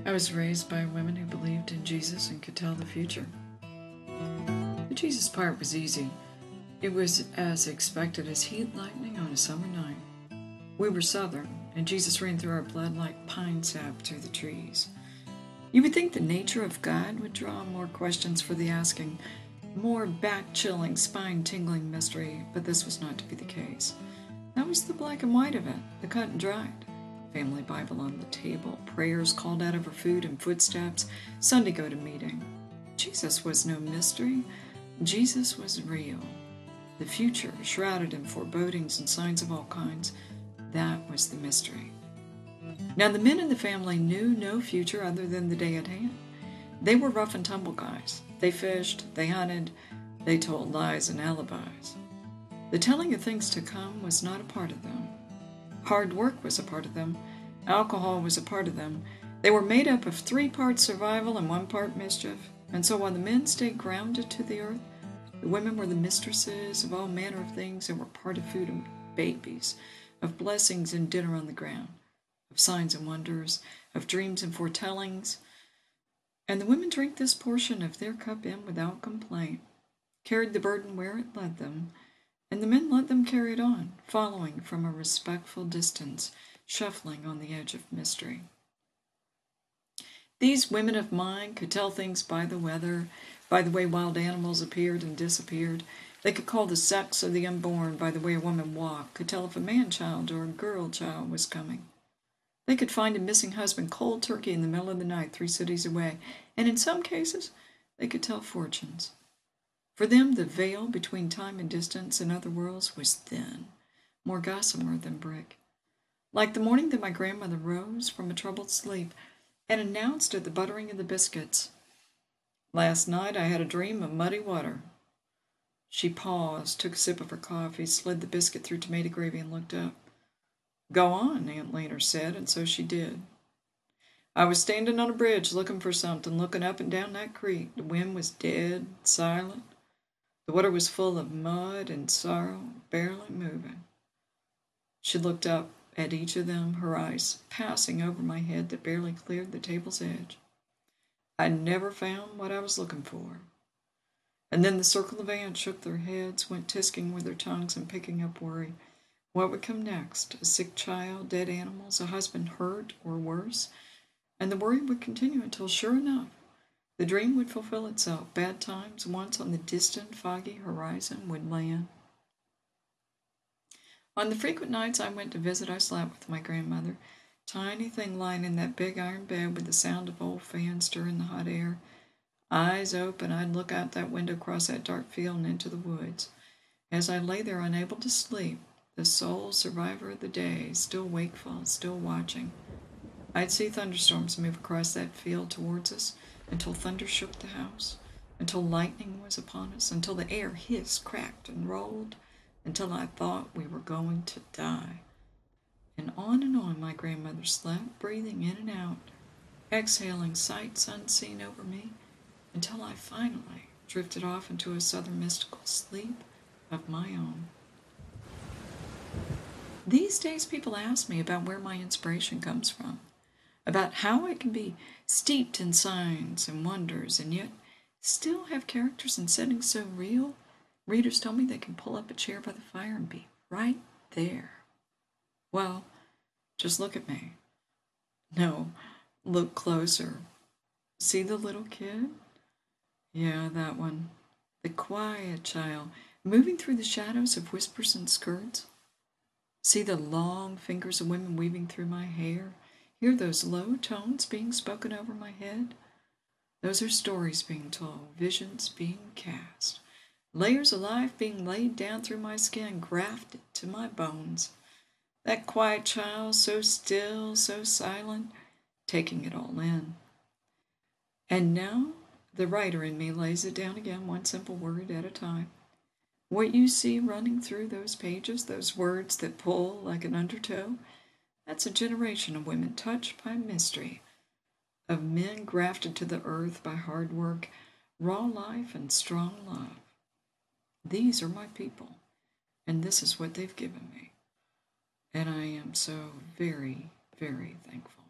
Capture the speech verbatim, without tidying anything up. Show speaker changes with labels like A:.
A: I was raised by women who believed in Jesus and could tell the future. The Jesus part was easy. It was as expected as heat lightning on a summer night. We were Southern, and Jesus ran through our blood like pine sap through the trees. You would think the nature of God would draw more questions for the asking, more back-chilling, spine-tingling mystery, but this was not to be the case. That was the black and white of it, the cut and dried. Family Bible on the table, prayers called out over food and footsteps, Sunday go to meeting. Jesus was no mystery. Jesus was real. The future, shrouded in forebodings and signs of all kinds, that was the mystery. Now, the men in the family knew no future other than the day at hand. They were rough and tumble guys. They fished, they hunted, they told lies and alibis. The telling of things to come was not a part of them. Hard work was a part of them. Alcohol was a part of them. They were made up of three parts survival and one part mischief. And so while the men stayed grounded to the earth, the women were the mistresses of all manner of things and were part of food and babies, of blessings and dinner on the ground, of signs and wonders, of dreams and foretellings. And the women drank this portion of their cup in without complaint, carried the burden where it led them, and the men let them carry it on, following from a respectful distance, shuffling on the edge of mystery. These women of mine could tell things by the weather, by the way wild animals appeared and disappeared. They could call the sex of the unborn by the way a woman walked, could tell if a man-child or a girl-child was coming. They could find a missing husband cold turkey in the middle of the night three cities away, and in some cases, they could tell fortunes. For them, the veil between time and distance and other worlds was thin, more gossamer than brick. Like the morning that my grandmother rose from a troubled sleep and announced at the buttering of the biscuits, "Last night I had a dream of muddy water." She paused, took a sip of her coffee, slid the biscuit through tomato gravy, and looked up. "Go on," Aunt Lena said, and so she did. "I was standing on a bridge looking for something, looking up and down that creek. The wind was dead, silent. The water was full of mud and sorrow, barely moving." She looked up at each of them, her eyes passing over my head that barely cleared the table's edge. "I never found what I was looking for." And then the circle of ants shook their heads, went tisking with their tongues and picking up worry. What would come next? A sick child, dead animals, a husband hurt or worse? And the worry would continue until, sure enough, the dream would fulfill itself. Bad times, once on the distant, foggy horizon, would land. On the frequent nights I went to visit, I slept with my grandmother, tiny thing lying in that big iron bed with the sound of old fans stirring the hot air. Eyes open, I'd look out that window across that dark field and into the woods. As I lay there unable to sleep, the sole survivor of the day, still wakeful, still watching, I'd see thunderstorms move across that field towards us, until thunder shook the house, until lightning was upon us, until the air hissed, cracked, and rolled, until I thought we were going to die. And on and on my grandmother slept, breathing in and out, exhaling sights unseen over me, until I finally drifted off into a southern mystical sleep of my own. These days people ask me about where my inspiration comes from, about how I can be steeped in signs and wonders and yet still have characters and settings so real, readers tell me they can pull up a chair by the fire and be right there. Well, just look at me. No, look closer. See the little kid? Yeah, that one. The quiet child, moving through the shadows of whispers and skirts. See the long fingers of women weaving through my hair. Hear those low tones being spoken over my head. Those are stories being told, visions being cast, layers of life being laid down through my skin, grafted to my bones. That quiet child, so still, so silent, taking it all in. And now the writer in me lays it down again, one simple word at a time. What you see running through those pages, those words that pull like an undertow, that's a generation of women touched by mystery, of men grafted to the earth by hard work, raw life, and strong love. These are my people, and this is what they've given me. And I am so very, very thankful.